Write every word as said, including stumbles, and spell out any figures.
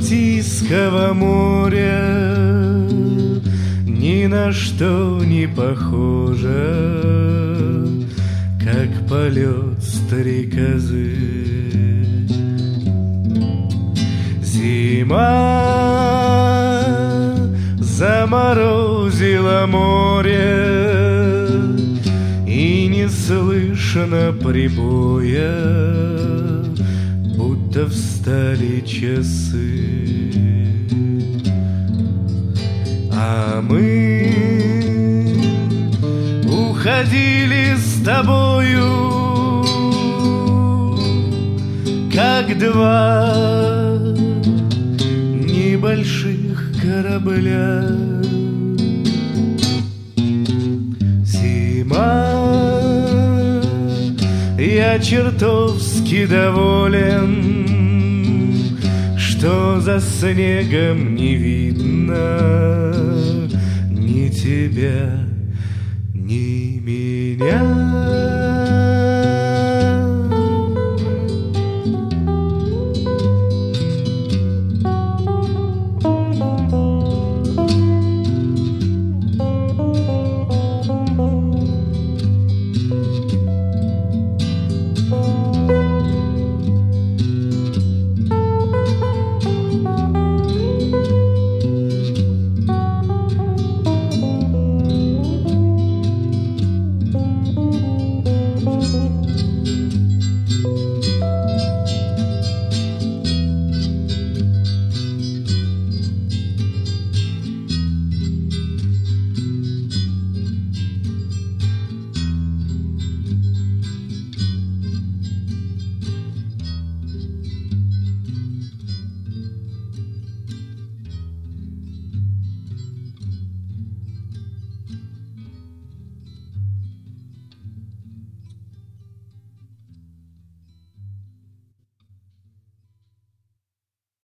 Балтийского моря ни на что не похоже, как полет стрекозы. Зима заморозила море, и не слышно прибоя, будто встали часы. А мы уходили с тобою, как два небольших корабля. Зима, я чертовски доволен, что за снегом не видно ни тебя, ни меня.